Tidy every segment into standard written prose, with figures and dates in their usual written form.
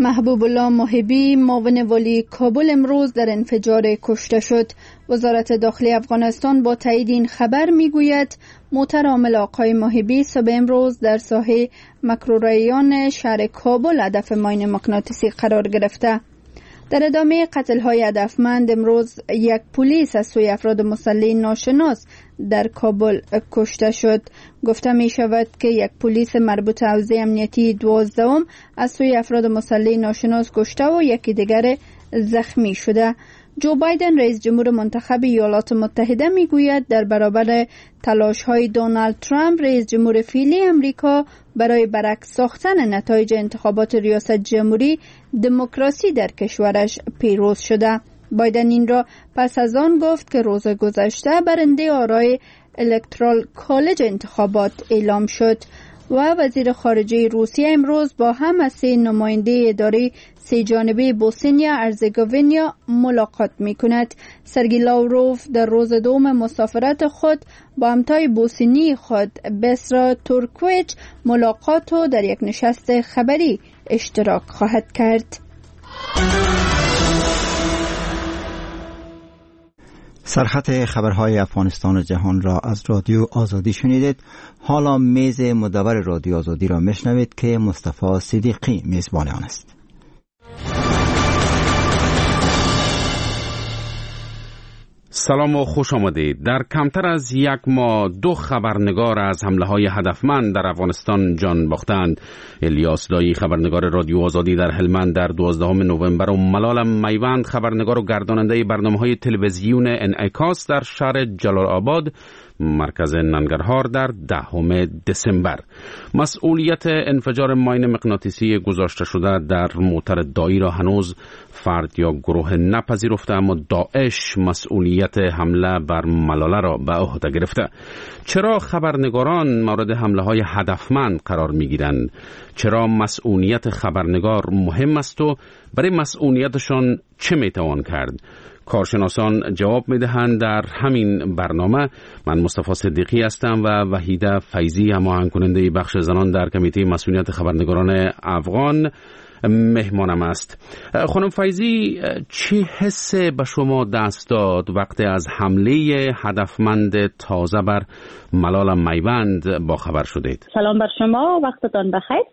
محبوب الله محبی معاون والی کابل امروز در انفجار کشته شد. وزارت داخلی افغانستان با تایید این خبر میگوید موتر حامل آقای محبی صبح امروز در ساحه مکروریان شهر کابل هدف ماین مغناطیسی قرار گرفته. در ادامه قتل‌های هدفمند امروز یک پلیس از سوی افراد مسلح ناشناس در کابل کشته شد. گفته می شود که یک پلیس مربوط حوزه امنیتی 12 از سوی افراد مسلح ناشناس کشته و یکی دیگر زخمی شده. جو بایدن رئیس جمهور منتخب ایالات متحده می گوید در برابر تلاش‌های دونالد ترامپ رئیس جمهور فعلی امریکا برای برعکس ساختن نتایج انتخابات ریاست جمهوری دموکراسی در کشورش پیروز شده. بایدن این را پس از آن گفت که روز گذشته برنده آرای الکترال کالج انتخابات اعلام شد. و وزیر خارجه روسیه امروز با هم از 3 نماینده اداره 3 جانبه بوسنیا هرزگوینیا ملاقات می کند. سرگی لاوروف در روز دوم مسافرت خود با همتای بوسنی خود بسرا تورکویچ ملاقات و در یک نشست خبری اشتراک خواهد کرد. سرخط خبرهای افغانستان و جهان را از رادیو آزادی شنیدید. حالا میز مدور رادیو آزادی را میشنوید که مصطفی صدیقی میزبان آن است. سلام و خوش آمدید. در کمتر از یک ماه 2 خبرنگار از حمله‌های هدفمند در افغانستان جان باختند. الیاس دایی خبرنگار رادیو آزادی در هلمند در 12 نوامبر و ملال میوند خبرنگار و گرداننده برنامه‌های تلویزیون انعکاس در شهر جلال آباد مرکز ننگرهار در 10 دسامبر. مسئولیت انفجار ماین مغناطیسی گذاشته شده در موتر دایی را هنوز فرد یا گروه نپذیرفته، اما داعش مسئولیت حمله بر ملاله را به عهده گرفته. چرا خبرنگاران مورد حمله‌های هدفمند قرار می‌گیرند؟ چرا مسئولیت خبرنگار مهم است و برای مسئولیتشان چه میتوان کرد؟ کارشناسان جواب میدهند در همین برنامه. من مصطفی صدیقی هستم و وحیده فیضی هماهنگ کننده بخش زنان در کمیته مسئولیت خبرنگاران افغان مهمانم است. خانم فیضی، چه حسی به شما دست داد وقتی از حمله هدفمند تازه بر ملال میوند باخبر شدید؟ سلام بر شما، وقتتان بخیر.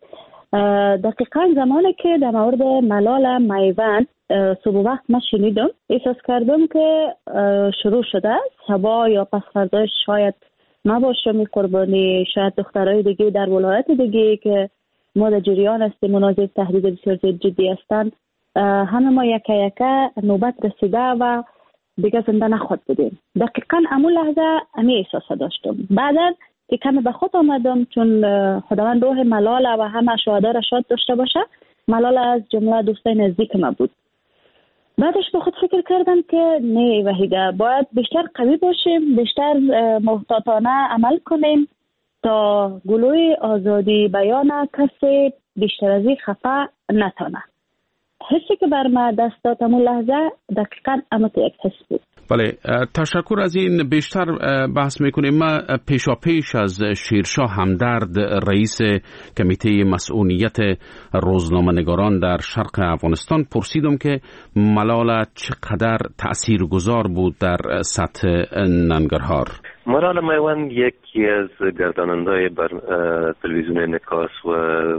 دقیقاً زمانی که در مورد ملال میوند صبح وقت من شنیدم، احساس کردم که شروع شده. صبح یا پس فردا شاید ما باشم قربانی، شاید دخترای دیگه در ولایت دیگه که ما در جریان هستیم مناظر تهدید بسیار جدی هستند، همه ما یکه یکه نوبت رسیده و دیگه زنده نخود بودیم. دقیقاً همون لحظه همی احساس داشتم. بعدا که کمی به خود آمدم، چون خداوند روح ملال و همه شهدا را شاد داشته باشه، ملال از جمله دوستای نزدیک ما بود. بعدش به خود فکر کردم که نه وحیده، باید بیشتر قوی باشیم، بیشتر محتاطانه عمل کنیم تا گلوی آزادی بیان کسی بیشتر از این خفه نتانه. حسی که بر ما دست داد همون لحظه دقیقاً امت یک حس بود. بله، تشکر. از این بیشتر بحث میکنیم. ما پیش از شیرشاه همدرد رئیس کمیته مسئولیت روزنامه‌نگاران در شرق افغانستان پرسیدم که ملال چقدر تاثیرگذار بود در سطح ننگرهار. ملال میوند یکی از گرداننده‌های بر تلویزیون انعکاس و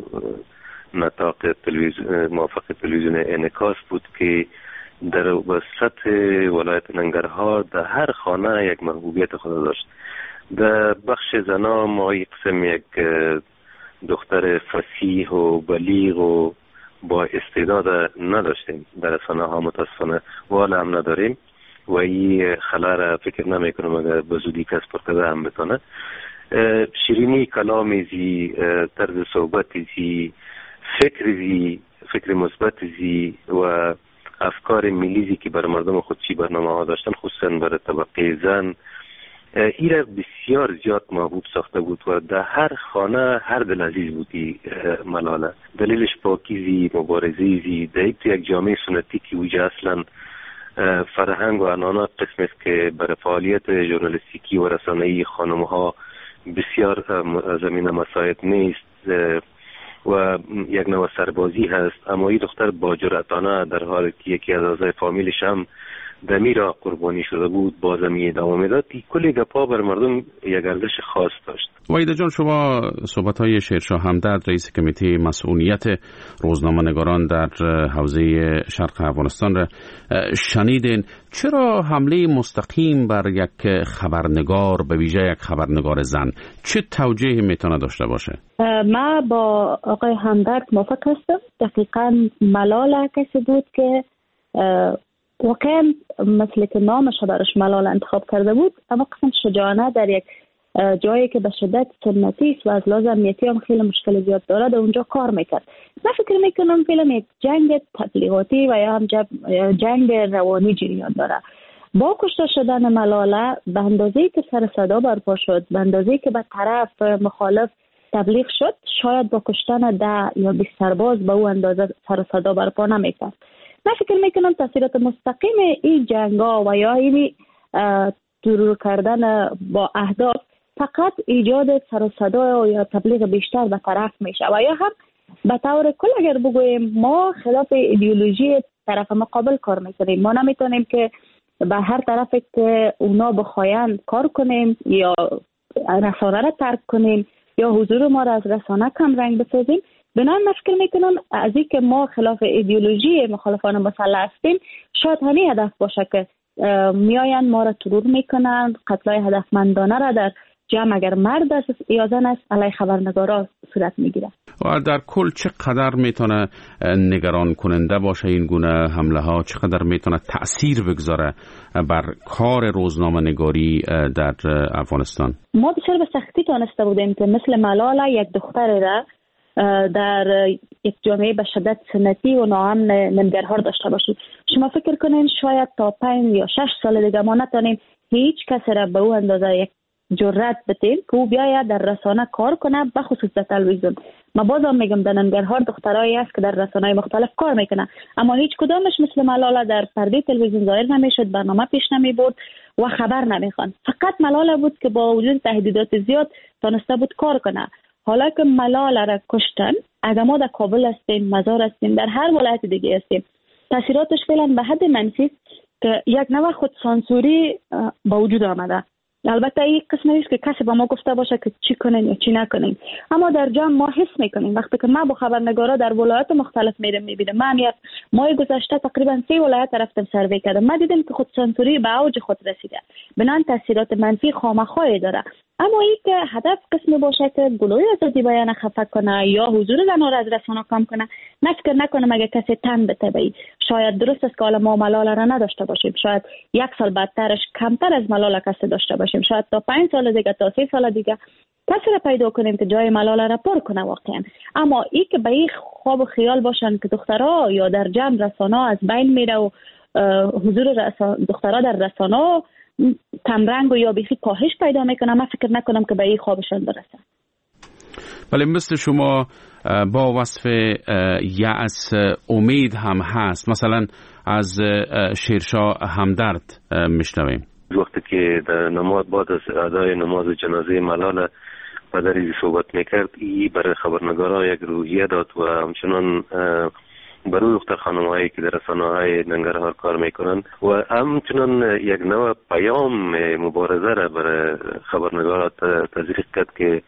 نطاق موافق تلویزیون انعکاس بود که در وسط ولایت ننگرهار در هر خانه یک محبوبیت خود داشت. در بخش زنا ما یک قسم یک دختر فصیح و بلیغ و با استعداد نداشتیم. در رسانه ها متاسفانه والا هم نداریم و این خلا را فکر نمی کنم اگر به زودی کسب کرده هم بتانه. شیرینی کلام زی، طرز صحبت زی، فکر مثبت زی و افکار ملیزی که بر مردم خودشی برنامه ها داشتن، خصوصا بر طبقه زن، ایره بسیار زیاد محبوب ساخته بود و در هر خانه هر دل عزیز بودی ملاله. دلیلش پاکیزی، مبارزیزی، در یک جامعه سنتی که اوجه اصلا فرهنگ و عنعنات قسم است که برای فعالیت ژورنالیستیکی و رسانه‌ای خانم‌ها بسیار زمین مساعد نیست. و یک نوع سربازی هست، اما این دختر با جرأتانه در حالی که یکی از اعضای فامیلش هم دمیرا قربانی شده بود بازم ادامه میداد. کلی گپا بر مردم یک ارزش خاص داشت. وحیده جان، شما صحبت‌های شیرشاه همدرد رئیس کمیته مسئولیت روزنامه‌نگاران در حوزه شرق افغانستان را شنیدین. چرا حمله مستقیم بر یک خبرنگار، به ویژه یک خبرنگار زن، چه توجیهی میتونه داشته باشه؟ ما با آقای همدرد موافق هستم. دقیقاً ملال کسی بود که واقعا مثل که نامش برش ملال انتخاب کرده بود، اما قسم شجاعانه در یک جایی که به شدت سنتی است و از لحاظ امنیتی هم خیلی مشکل زیاد داره در اونجا کار میکرد. من فکر میکنم فیلم یک جنگ تبلیغاتی و یا هم جنگ روانی جریان داره. با کشته شدن ملاله به اندازه‌ای که سر صدا برپا شد، به اندازه‌ای که به طرف مخالف تبلیغ شد، شاید با کشتن 10 یا 20 سرباز به اون اندازه سر صدا برپا نمیکرد. من فکر میکنم تاثیرات مستقیم این جنگا و یا این ترور کردن با اهداف فقط ایجاد سر و صدا یا تبلیغ بیشتر به طرف میشه و یا هم به طور کل اگر بگوییم ما خلاف ایدئولوژی طرف مقابل کار میکنیم. ما نمیتونیم که به هر طرف که اونا بخواین کار کنیم یا رسانه را ترک کنیم یا حضور ما را از رسانه کم رنگ بسازیم. بنابراین من فکر میکنم از این که ما خلاف ایدئولوژی مخالفان مسلح هستیم، شاید همین هدف باشه که میاین ما را ترور میکنن، قتلای هدفمندانه را در جمع اگر مرد است یا زن است علیه خبرنگارا صورت میگیره. و در کل چقدر میتونه نگران کننده باشه این گونه حمله ها؟ چقدر میتونه تأثیر بگذاره بر کار روزنامه نگاری در افغانستان؟ ما بسیار به سختی تانسته بودیم که مثل ملاله یک دختر را در یک جامعه به شدت سنتی و ناامن نمگرهار داشته باشیم. شما فکر کنین شاید تا 5 یا 6 سال دیگه ما نتونیم هیچ کسی را به اون اندازه یک جرأت بتیم که او بیاید در رسانه کار کنه، به خصوص در تلویزیون. ما بازم میگم در نمگرهار دخترایی است که در رسانه‌های مختلف کار میکنه، اما هیچ کدامش مثل ملاله در پرده تلویزیون ظاهر نمیشد، برنامه پیش نمیبرد و خبر نمیخوان. فقط ملاله بود که با وجود تهدیدات زیاد تونسته بود کار کنه. حالا که ملاله را کشتن، اگر ما در کابل هستیم، مزار هستیم، در هر ولایت دیگه هستیم، تاثیراتش فعلا به حد منفی که یک نوع خود سانسوری با وجود آمده. البته این قسم نیست که کسی با ما گفته باشه که چی کنین یا چی نکنین، اما در جمع ما حس میکنیم. وقتی که ما با خبرنگارا در ولایت مختلف میبینم، من یک ماه گذشته تقریبا 3 ولایت رفتم سروی کردم، ما دیدم که خود سانسوری به اوج خود رسیده، بنان تاثیرات منفی خامخای داره. اما این که هدف قسمی باشه که گلوی آزادی بیان خفه کنه یا حضور زنان را از رسانه کم کنه، فکر نکنم اگه کسی تن بتبی. شاید درست است که حالا ما ملاله را نداشته باشیم، شاید 1 سال بعدترش کمتر از ملاله کسی داشته باشیم، شاید تا 5 سال دیگه، تا 3 سال دیگه کسی را پیدا کنیم که جای ملاله را پر کنه واقعا. اما این که به این خواب و خیال باشن که دخترها یا در جمع رسانه از بین میره و حضور دخترها در رسانه کمرنگ و یا بیخی کاهش پیدا میکنه، من فکر نکنم که به این خوابشان برسه. ولی مثل شما با وصف یأس امید هم هست. مثلا از شیرشاه همدرد میشنویم وقتی که در نماز بعد از ادای نماز جنازه ملاله پدری صحبت میکرد، ای برای خبرنگارا یک روحیه داد و همچنان برای دختر خانم‌هایی که در رسانه‌های ننگرهار کار میکنن و همچنان یک نوع پیام مبارزه را برای خبرنگارا تزریق کرد که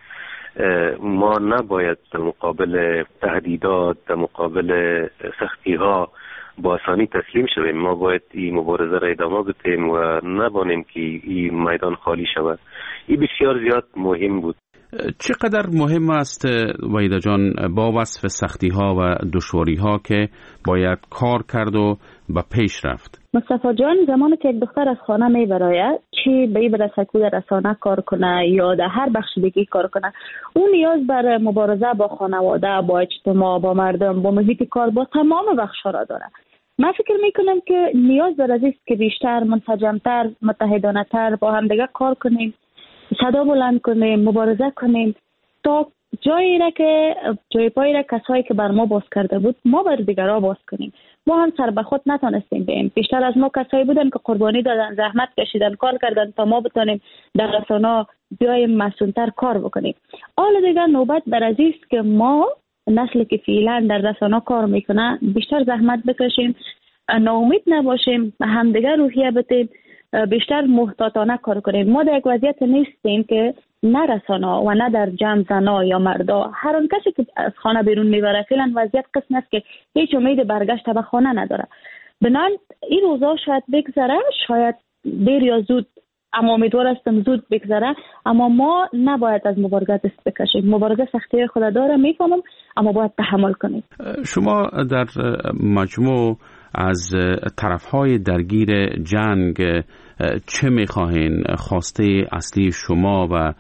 ما نباید در مقابل تهدیدات، در مقابل سختی‌ها با آسانی تسلیم شویم. ما باید این مبارزه را ادامه بدیم و نبانیم که این میدان خالی شود. این بسیار زیاد مهم بود. چقدر مهم است وحیده جان با وصف سختی ها و دشواری ها که باید کار کرد و به پیش رفت؟ مصطفی جان، زمانی که یک دختر از خانه می براید، چی به این برسه که در رسانه کار کنه یا در هر بخش دیگه کار کنه، اون نیاز بر مبارزه با خانواده، با اجتماع، با مردم، با محیط کار، با تمام بخش ها را داره. من فکر میکنم که نیاز داره است که بیشتر، منسجمتر، متحدانه تر با هم دیگه کار کنیم، صدا بلند کنیم، مبارزه کنیم تا جایی را که جای پای را کسایی که بر ما باز کرده بود ما بر دیگرها باز کنیم. ما هم سر به خود نتونستیم بیم. بیشتر از ما کسایی بودن که قربانی دادن، زحمت کشیدن، کار کردن تا ما بتونیم در رسانه بیایم مسئولتر کار بکنیم. حالا دیگه نوبت بر است که ما نسلی که فعلا در رسانه کار میکنه بیشتر زحمت بکشیم، ناامید نباشیم، همدیگر روحیه بدیم، بیشتر محتاطانه کار کنیم. ما در یک وضعیت نیستیم که نه رسانه و نه در جمع زنا یا مردا، هر اون کسی که از خانه بیرون میبره فعلا وضعیت قسم است که هیچ امید برگشت به خانه نداره. بنابراین این روزا شاید بگذره، شاید دیر یا زود، اما امیدوار هستم زود بگذره، اما ما نباید از مبارزه دست بکشیم. مبارزه سختی خود داره، میفهمم، اما باید تحمل کنیم. شما در مجموع از طرفهای درگیر جنگ چه میخواهین؟ خواسته اصلی شما و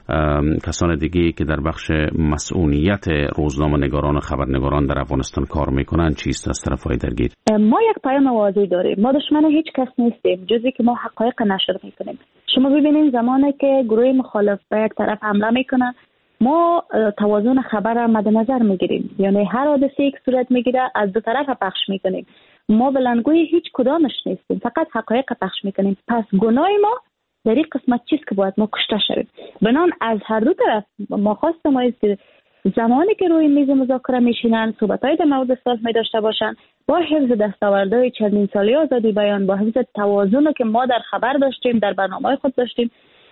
کسان دیگه که در بخش مسئولیت روزنامه‌نگاران و خبرنگاران در افغانستان کار میکنن چیست از طرفهای درگیر؟ ما یک پیام واضح داریم. ما دشمن هیچ کس نیستیم جزی که ما حقایق نشر میکنیم. شما ببینید زمانی که گروه مخالف به یک طرف حمله میکنه، ما توازن خبر را مد نظر میگیریم، یعنی هر حادثه‌ای که صورت میگیره از دو طرف پخش میکنیم. ما بلندگوی هیچ کدامش نیستیم، فقط حقایق پخش میکنیم. پس گناه ما در این قسمت چیست که باید ما کشته شویم. بنان از هر دو طرف ما خواست ما است که زمانی که روی میز مذاکره میشینن، صحبت‌های در مورد ساز می داشته باشن، با حفظ دستاوردهای چندین سالی آزادی بیان، با حفظ توازن که ما در خبر داشتیم، در برنامه‌های خود داشتیم،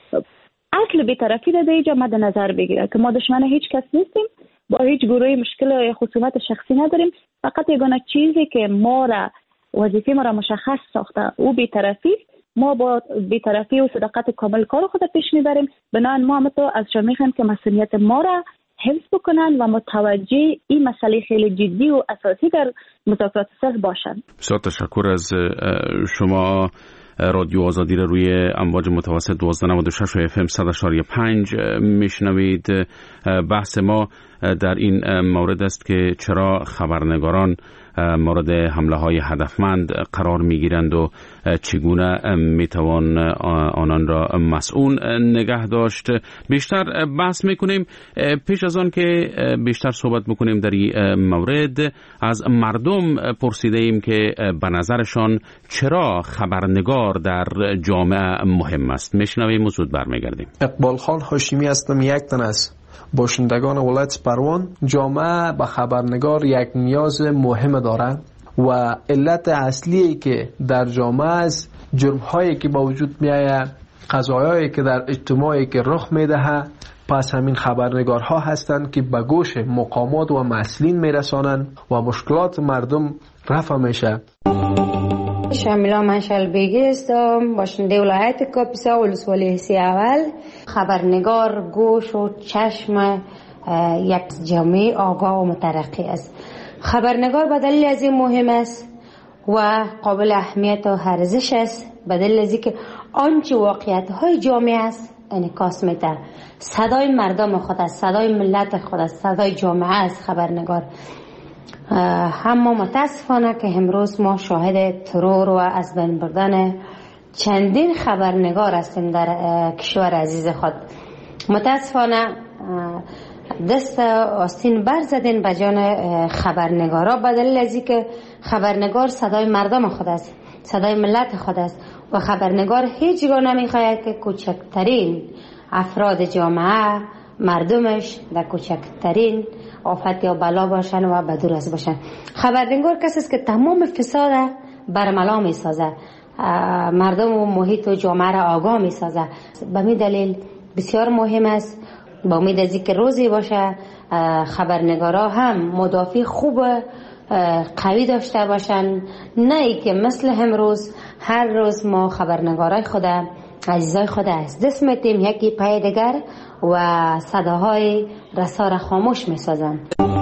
اصل بی‌طرفی در اینجا مد نظر بگیره که ما دشمن هیچ کس نیستیم، با هیچ گروهی مشکل یا خصومت شخصی نداریم. فقط یگانه چیزی که ما را وظیفه ما را مشخص ساخته او بی‌طرفی، ما با بی‌طرفی و صداقت کامل کار خود پیش میبریم. بنابراین ما هم تو از شما میخوایم که مسئولیت ما را حفظ بکنن و متوجه این مسئله خیلی جدی و اساسی در مذاکرات صلح باشند. بسیار تشکر از شما. رادیو آزادی را روی امواج متوسط 1296 و FM 100.5 میشنوید. بحث ما در این مورد است که چرا خبرنگاران مورد حمله های هدفمند قرار میگیرند و چگونه میتوان آنان را مسئول نگه داشت. بیشتر بحث میکنیم. پیش از آن که بیشتر صحبت بکنیم در این مورد، از مردم پرسیده ایم که به نظرشان چرا خبرنگار در جامعه مهم است. میشنویم و زود برمیگردیم. اقبال خان هاشمی هستم، یک تن از باشندگان ولایت پروان. جامعه به خبرنگار یک نیاز مهم دارد و علت اصلی که در جامعه است جرم‌هایی که با وجود می‌آید، قضایایی که در اجتماعی که رخ می‌دهد، پس همین خبرنگارها هستند که به گوش مقامات و مسئولین میرسانند و مشکلات مردم رفع میشه. شاملا منشل بیگی هستم، باشنده ولایت کاپیسا ولسوالی حسی اول. خبرنگار گوش و چشم یک جامعه آگاه و مترقی است. خبرنگار به دلیل از این مهم است و قابل اهمیت و ارزش است، به دلیل از اینکه آنچه واقعیت های جامعه است انعکاس میده. صدای مردم خود است، صدای ملت خود است، صدای جامعه است خبرنگار. اما متاسفانه که امروز ما شاهد ترور و از بین بردن چندین خبرنگار هستیم در کشور عزیز خود. متاسفانه دست آستین بر زدین به جان خبرنگارا، به دلیل از اینکه خبرنگار صدای مردم خود است، صدای ملت خود است و خبرنگار هیچگاه نمیخواهد که کوچکترین افراد جامعه، مردمش در کوچکترین آفت یا بلا باشن و بدور از باشن. خبرنگار کسی است که تمام فساد برملا می سازه، مردم و محیط و جامعه را آگاه می سازه. به می دلیل بسیار مهم است، با امید از اینکه روزی باشه خبرنگارا هم مدافع خوب قوی داشته باشن، نه ای که مثل امروز هر روز ما خبرنگارای خود، عزیزای خود از دست میتیم یکی پای دیگر و صداهای رسا را خاموش میسازن.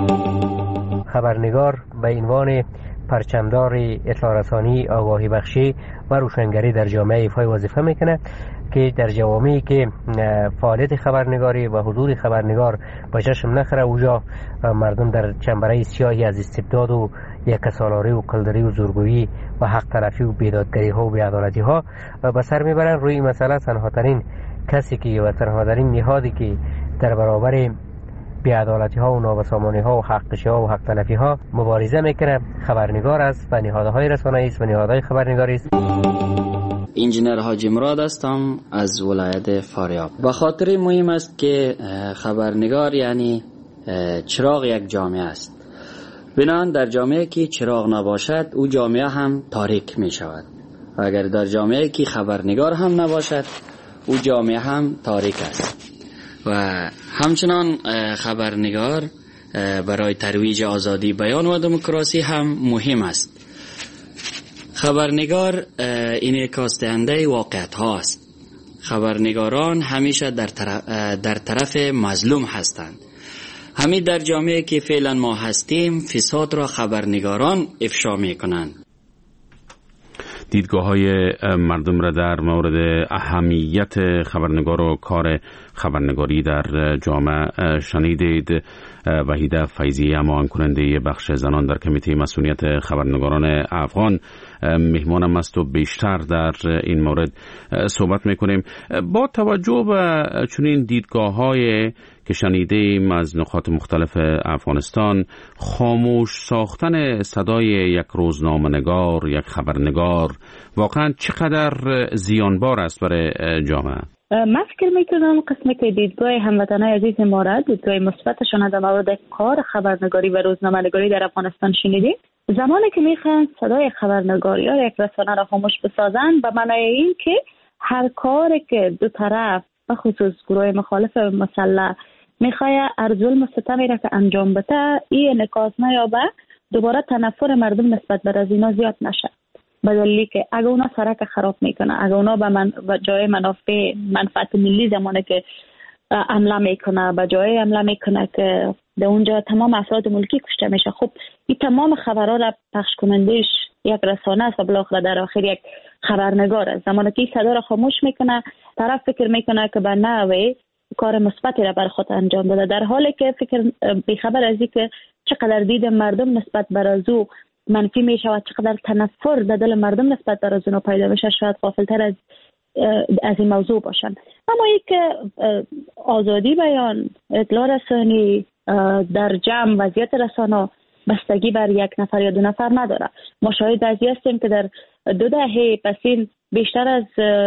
خبرنگار به عنوان پرچمدار اطلاع رسانی، آگاهی بخشی و روشنگری در جامعه ایفای وظیفه میکنه که در جوامعی که فعالیت خبرنگاری و حضور خبرنگار به چشم نخره، اوجا مردم در چنبره سیاهی از استبداد و یکسالاری و کلدری و زورگویی و حق طرفی و بیدادگری ها و بیعدالتی ها به سر میبرن. روی مسئله تنها ترین کسی که و تنها ترین نهادی که در برابر بیعدالتی ها و نابسامانی ها و حق کشی ها و حق تلفی ها مبارزه میکنه خبرنگار است و نهادهای رسانه‌ای است و نهادهای خبرنگاری است. انجینر حاجی مراد هستم از ولایت فاریاب. به خاطر مهم است که خبرنگار یعنی چراغ یک جامعه است. بنابراین در جامعه که چراغ نباشد او جامعه هم تاریک می شود و اگر در جامعه که خبرنگار هم نباشد او جامعه هم تاریک است. و همچنان خبرنگار برای ترویج آزادی بیان و دموکراسی هم مهم است. خبرنگار انعکاس دهنده واقعیت هاست. خبرنگاران همیشه در طرف مظلوم هستند. همین در جامعه که فعلا ما هستیم فساد را خبرنگاران افشا می کنند. دیدگاه های مردم را در مورد اهمیت خبرنگار و کار خبرنگاری در جامعه شنیدید. وحیده فیضی معاون کننده بخش زنان در کمیته مسئولیت خبرنگاران افغان مهمانم است و بیشتر در این مورد صحبت میکنیم. با توجه به چنین دیدگاه های که شنیدیم از نقاط مختلف افغانستان، خاموش ساختن صدای یک روزنامه‌نگار، یک خبرنگار واقعا چقدر زیانبار است برای جامعه؟ من فکر میکنم قسمی که دیدگاه هموطنان عزیز ما را دیدگاه مثبتشان در مورد کار خبرنگاری و روزنامه‌نگاری در افغانستان شنیدیم. زمانی که میخوان صدای خبرنگاری یا یک رسانه را خاموش بسازن به معنای این که هر کاری که دو طرف به خصوص گروه مخالف مسلح میخواد ارذل ستمی را که انجام بده این انعکاس نیابه، دوباره تنفر مردم نسبت به اینا زیاد نشه. به دلیلی که اگه اونا سرک خراب میکنه، اگه اونا به جای منفعت ملی زمانه که حمله میکنه، به جای حمله میکنه که در اونجا تمام افراد ملکی کشته میشه، خب این تمام خبرها را پخش کنندش یک رسانه است و بالاخره در آخر یک خبرنگار است. زمانی که صدا را خاموش میکنه، طرف فکر میکنه که به نحوی کار مثبتی را بر خود انجام بده، در حالی که فکر بیخبر از اینکه چقدر دید مردم نسبت بر از او منفی میشه و چقدر تنفر در دل مردم نسبت بر از اونو پیدا میشه، شاید غافلتر از این موضوع باشن. اما این که آزادی بیان، اطلاع رسانی در جمع وضعیت رسانه بستگی بر یک نفر یا دو نفر نداره. ما شاهد ازی هستیم که در 2 دهه پسین بیشتر از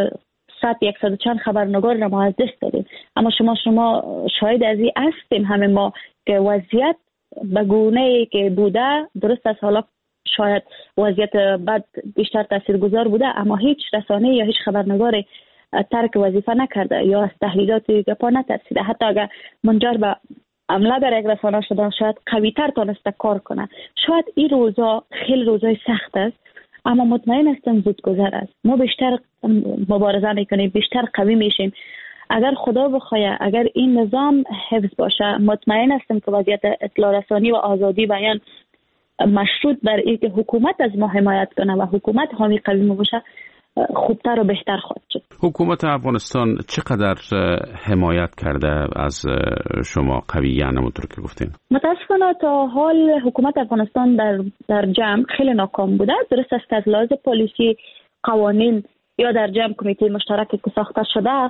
100 چند خبرنگار را ما از دست دادیم. اما شما شاهد ازی هستیم همه ما که وضعیت به گونه‌ای که بوده، درست از حالا شاید وضعیت بد بیشتر تاثیرگذار بوده، اما هیچ رسانه یا هیچ خبرنگاری ترک وظیفه نکرده یا از تهدیدات گپا نترسیده. حتی اگر منجر به حمله در یک رسانه شده شاید قوی‌تر تونسته کار کنه. شاید این روزا خیلی روزای سخت است، اما مطمئن هستم زود گذر است. ما بیشتر مبارزه میکنیم، بیشتر قوی میشیم. اگر خدا بخواه، اگر این نظام حفظ باشه، مطمئن هستم که وضعیت اطلاع رسانی و آزادی بیان مشروط بر اینکه حکومت از ما حمایت کنه و حکومت حامی قوی باشه خوبتر و بهتر خواهد شد. حکومت افغانستان چقدر حمایت کرده از شما قویان همونطور که گفتین؟ متاسفانه تا حال حکومت افغانستان در جمع خیلی ناکام بوده. درست است که از لحاظ پالیسی، قوانین یا در جمع کمیته مشترکی که ساخته شده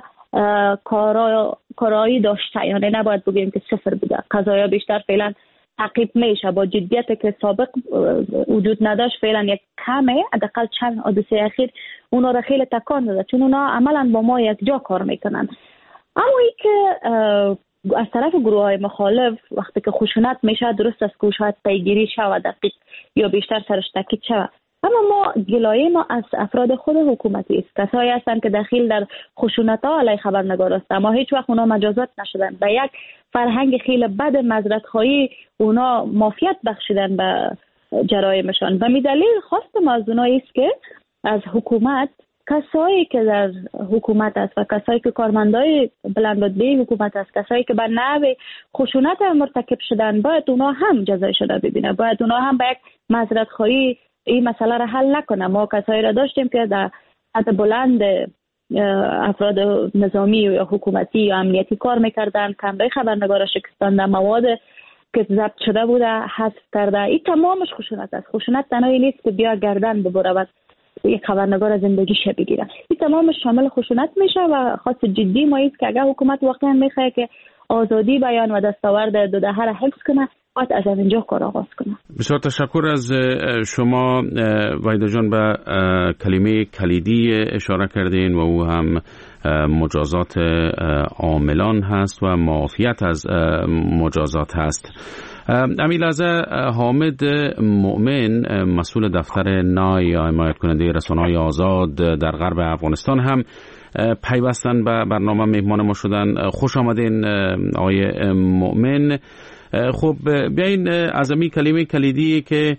کارایی داشته، یعنی نباید بگیم که صفر بوده. قضایا بیشتر فعلا تعقیب میشه. با جدیت که سابق وجود نداشت، فعلا یک کمه، حداقل چند حادثه اخیر اونا را خیلی تکان داده، چون اونا عملا با ما یک جا کار میکنن. اما ای که از طرف گروه های مخالف وقتی که خشونت میشه، درست است که شاید پیگیری شود دقیق یا بیشتر سرش تاکید شود، اما ما گلایه ما از افراد خود حکومتی است. کسایی هستند که دخیل در خشونت ها علیه خبرنگار است، اما هیچ وقت اونا مجازات نشدن. به یک فرهنگ خیلی بد مزرعت خواهی اونا مافیت بخشیدن به جرایمشان. به دلیل خواستم از اونایی است که از حکومت، کسایی که در حکومت است و کسایی که کارمندای بلندرتبه حکومت است، کسایی که به نحو خشونت مرتکب شدن، باید اونا هم جزای شده ببینه، باید اونا هم به یک مزرعت خواهی این مسئله را حل نکنه. ما کسایی را داشتیم که در سطح بلند افراد نظامی یا حکومتی یا امنیتی کار میکردن، کمره خبرنگار را شکستاندن، مواد که ضبط شده بوده حذف کرده. این تمامش خشونت است. خشونت تنهایی نیست که بیا گردن ببره و یک خبرنگار از زندگیش بگیره. این تمامش شامل خشونت میشه و خاص جدی ما است که اگر حکومت واقعا میخواد که آزادی بیان و دستاورد 2 دهه را حفظ کنه، باید از اینجا کار آغاز کنم. بسیار تشکر از شما وحیده جان. به کلمه کلیدی اشاره کردین و او هم مجازات عاملان هست و معافیت از مجازات هست. امی لحظه حامد مؤمن مسئول دفتر نای یا حمایت کننده رسانه‌های آزاد در غرب افغانستان هم پیوستن به برنامه مهمان ما شدن. خوش آمدین آقای مؤمن. خب بیاین از امی کلمه کلیدی که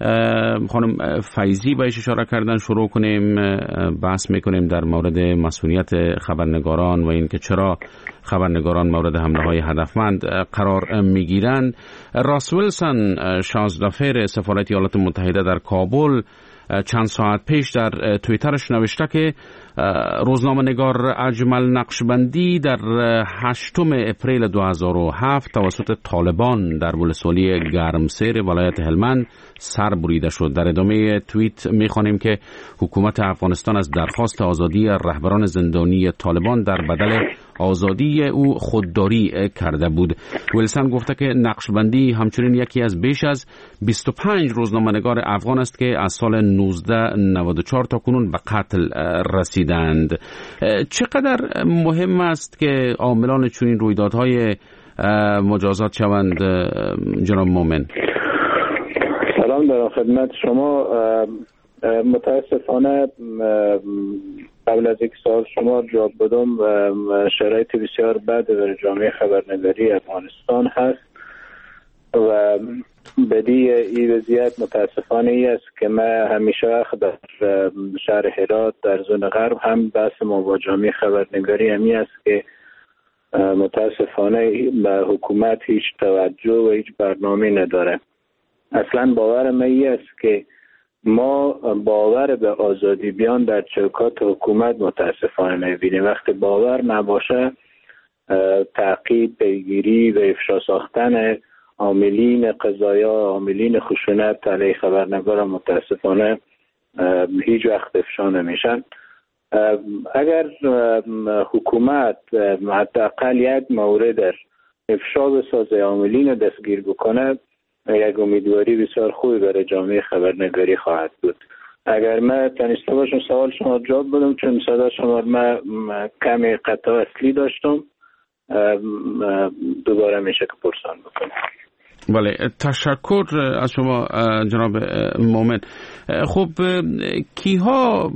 خانم فیضی بهش اشاره کردن شروع کنیم. بحث میکنیم در مورد مسئولیت خبرنگاران و اینکه چرا خبرنگاران مورد حمله های هدفمند قرار میگیرند. راس ویلسون 16 فر سفارت ایالات متحده در کابل چند ساعت پیش در توییترش نوشته که روزنامه‌نگار اجمل نقشبندی در 8 اپریل 2007 توسط طالبان در ولسوالی گرمسیر ولایت هلمند سر بریده شد. در ادامه توییت می‌خوانیم که حکومت افغانستان از درخواست آزادی رهبران زندانی طالبان در بدل آزادی او خودداری کرده بود. ویلسون گفته که نقشبندی همچنین یکی از بیش از 25 روزنامه‌نگار افغان است که از سال 1994 تا کنون به قتل رسیدند. چقدر مهم است که عاملان چنین رویدادهای مجازات شوند جناب مومن؟ سلام در خدمت شما. متاسفانه قبل از یک سال شما جواب بدم شرایط بسیار بد در جامعه خبرنگاری افغانستان هست و بدی این وضعیت متاسفانه ای است که من همیشه در شهر هرات در زون غرب هم بحث ما با جامعه خبرنگاری همی است که متاسفانه به حکومت هیچ توجه و هیچ برنامه نداره. اصلا باور من ای است که ما باور به آزادی بیان در چوکات حکومت متاسفانه نمی‌بینیم. وقتی باور نباشه تعقیب، پیگیری و افشا ساختن عاملین قضایا، عاملین خشونت علیه خبرنگار متاسفانه هیچ وقت افشا نمیشن. اگر حکومت حداقل یک مورد افشا بسازه، عاملین دستگیر بکنه، یک امیدواری بسیار خوبی برای جامعه خبرنگاری خواهد بود. اگر من تانسته باشم سوال شما جواب بدم، چون صدا شما من کمی قطع اصلی داشتم، دوباره میشه که پرسان بکنم. بله، تشکر از شما جناب مومن. خب کیها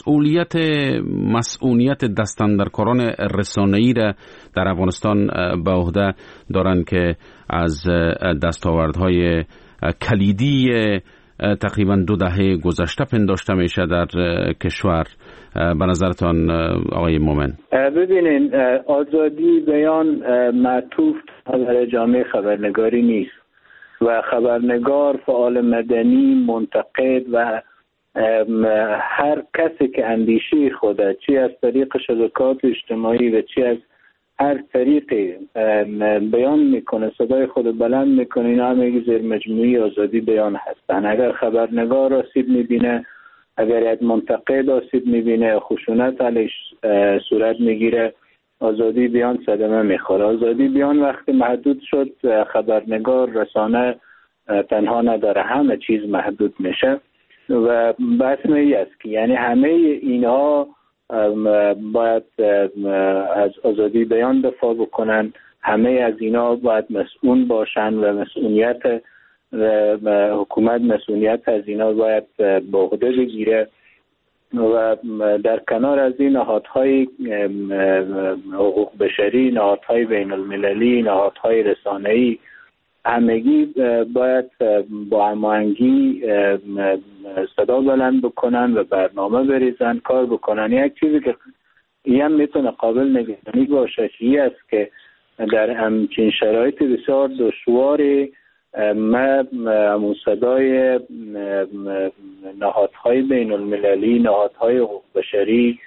مسئولیت دستاندرکاران رسانه‌ای را در افغانستان به عهده دارند که از دستاوردهای کلیدی تقریبا 2 دهه گذشته پنداشته میشه در کشور؟ به نظرتان آقای مومن؟ ببینین، آزادی بیان معطوف برای جامعه خبرنگاری نیست و خبرنگار، فعال مدنی، منتقد و هر کسی که اندیشه خوده، چی از طریق شبکات اجتماعی و چی از هر طریقی بیان میکنه، صدای خود بلند میکنه، اینا همه زیر مجموعه آزادی بیان هستن. اگر خبرنگار آسیب میبینه، اگر یک منتقد آسیب میبینه، خشونت علیش صورت میگیره، آزادی بیان صدمه میخوره. آزادی بیان وقتی محدود شد، خبرنگار، رسانه تنها نداره، همه چیز محدود میشه و بحث ای است که یعنی همه اینها باید از آزادی بیان دفاع بکنن، همه از اینا باید مسئول باشن و مسئولیت حکومت مسئولیت از اینا باید به عهده بگیره و در کنار از این نهادهای حقوق بشری، نهادهای بین المللی، نهادهای رسانه‌ای، همگی باید با هماهنگی صدا بلند بکنن و برنامه بریزن، کار بکنن. یک چیزی که این هم میتونه قابل نگرانی باشه این است که در همچین شرایط بسیار دشواری ما همون صدای نهادهای بین المللی، نهادهای حقوق بشری،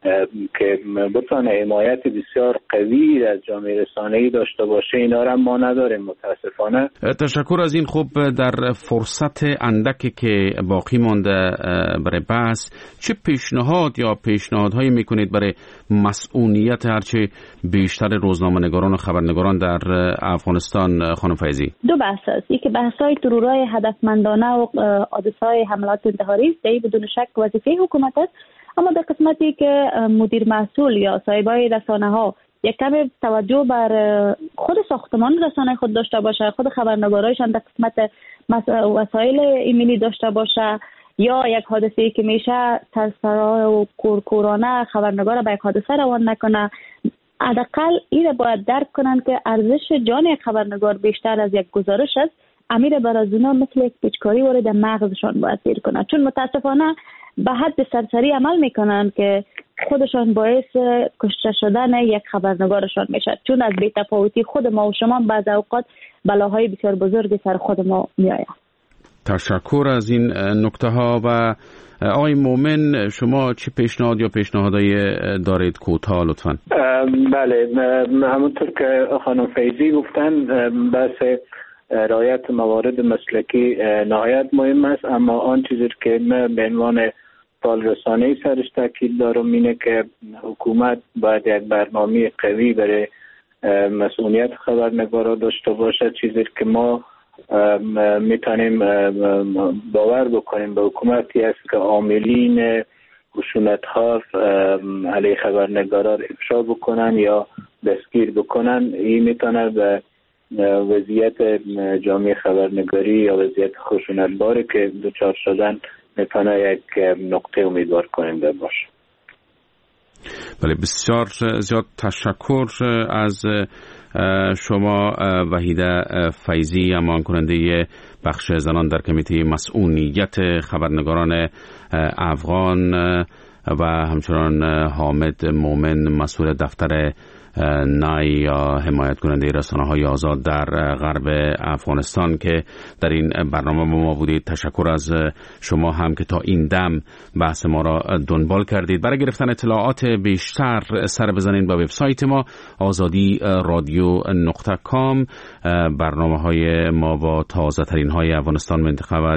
که بتونه حمایت بسیار قوی از جامعه رسانه‌ای داشته باشه، اینا را ما نداریم متاسفانه. تشکر از این. خوب در فرصت اندکی که باقی مانده برای بحث، چه پیشنهاد یا پیشنهادهایی میکنید برای مسئولیت هرچه بیشتر روزنامه‌نگاران و خبرنگاران در افغانستان خانم فیضی؟ دو بحث است. یکی بحث‌های ترورای هدفمندانه و حادثه‌های حملات انتحاری است، بدون شک وظیفه حکومت است، اما در قسمتی که مدیر مسئول یا صاحبای رسانه‌ها یک کم توجه بر خود ساختمان رسانه خود داشته باشه، خود خبرنگارایشان در قسمت وسایل ایمیلی داشته باشه، یا یک حادثه‌ای که میشه ترسرا و کورکورانه خبرنگار به یک حادثه روان نکنه، حداقل این باید درک کنن که ارزش جان یک خبرنگار بیشتر از یک گزارش است. امیر برازونا مثل یک پیچکاری وارد مغزشان باید گیر کنه، چون متاسفانه به حد سرسری عمل میکنن که خودشان باعث کشته شدن یک خبرنگارشان میشه، چون از بی‌تفاوتی خود ما و شما بعض اوقات بلاهای بسیار بزرگی سر خود ما میآید. تشکر از این نکته ها. و آقای مومن، شما چه پیشنهاد یا پیشنهادایی دارید کوتاه لطفاً؟ بله، همونطور که خانم فیضی گفتن، بحث رعایت موارد مسلکی نهایت مهم است، اما آن چیزی که من به عنوان فعال رسانه‌ای سرش تاکید دارم اینه که حکومت باید یک برنامه قوی برای مسئولیت خبرنگارا داشته باشه، چیزی که ما میتونیم باور بکنیم به حکومتی است که عاملین خشونت‌ها علیه خبرنگارا افشا بکنن یا دستگیر بکنن. این میتونه به وضعیت جامعه خبرنگاری یا وضعیت خشونت‌باری که دچار شدن میتونه یک نقطه امیدوار کننده باشه. بله، بسیار زیاد تشکر از شما وحیده فیضی، امان کننده بخش زنان در کمیته مسئولیت خبرنگاران افغان، و همچنان حامد مومن، مسئول دفتر نای یا حمایت کننده رسانه‌های آزاد در غرب افغانستان که در این برنامه ما بودید. تشکر از شما هم که تا این دم بحث ما را دنبال کردید. برای گرفتن اطلاعات بیشتر سر بزنید به وبسایت ما azadi.radio.com. برنامه‌های ما با تازه ترین های افغانستان، منطقه و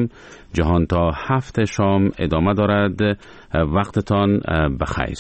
جهان تا 7 شام ادامه دارد. وقتتان بخیر.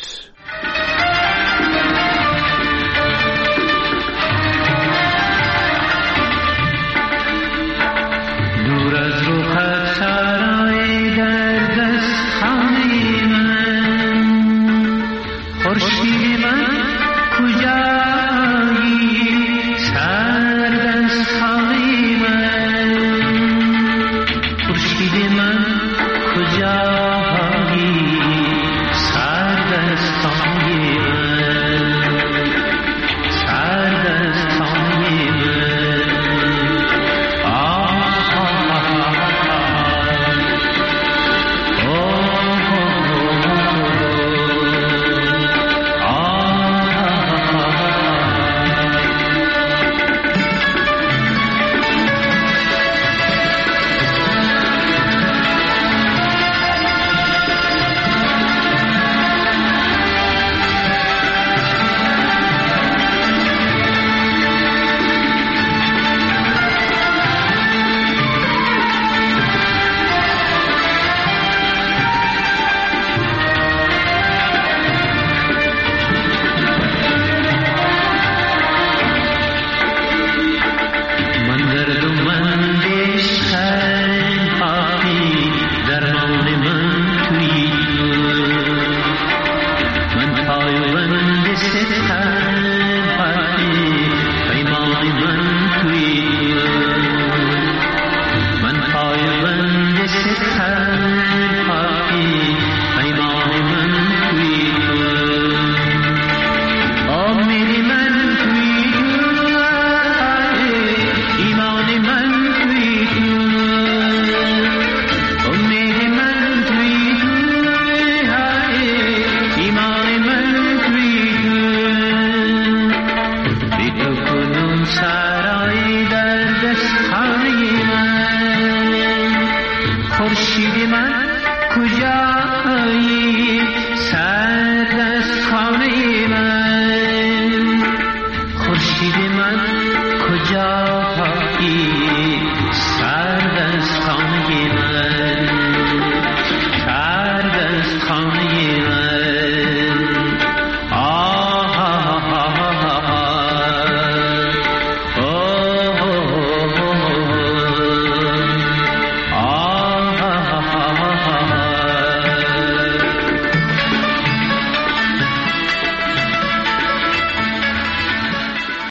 خورشید من کجایی سر خورشید من کجا